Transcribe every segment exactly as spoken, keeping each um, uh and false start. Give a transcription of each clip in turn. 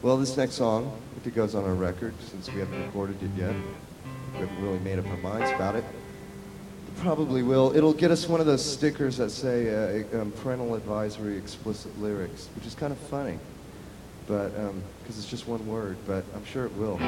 Well, this next song, if it goes on our record, since we haven't recorded it yet, we haven't really made up our minds about it, it probably will. It'll get us one of those stickers that say uh, um, parental advisory explicit lyrics, which is kind of funny, but um, because it's just one word, but I'm sure it will.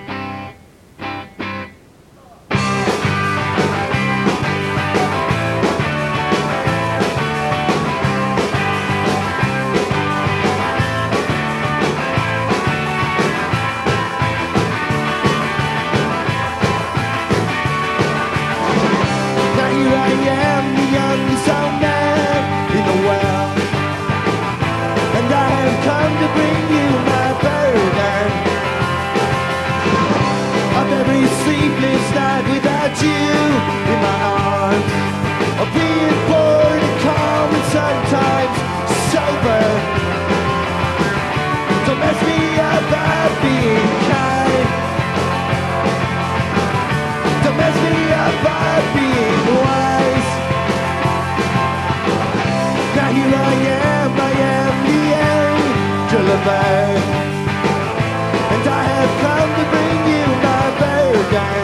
And I have come to bring you my burden.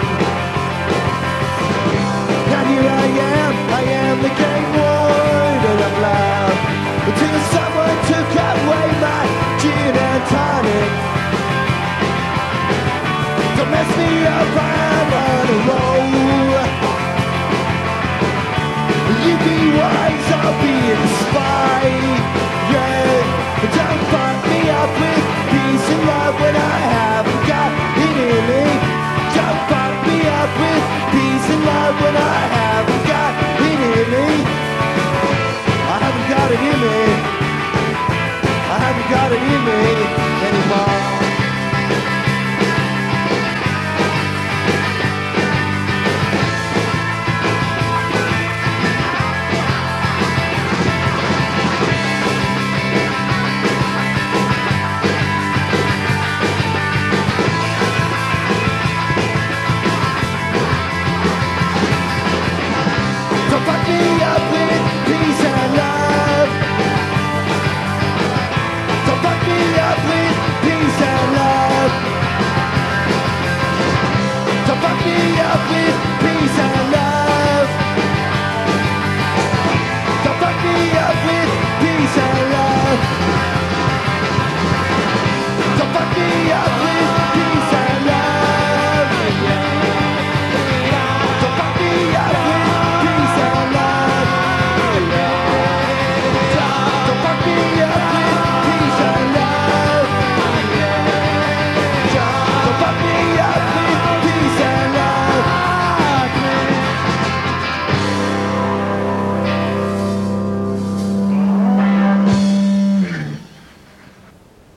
Now here I am, I am the game warden of love. Until someone took away my gin and tonic. Don't mess me up, I'm on a roll. You be wise, I'll be inspired. Yeah, don't fuck me up with peace and love when I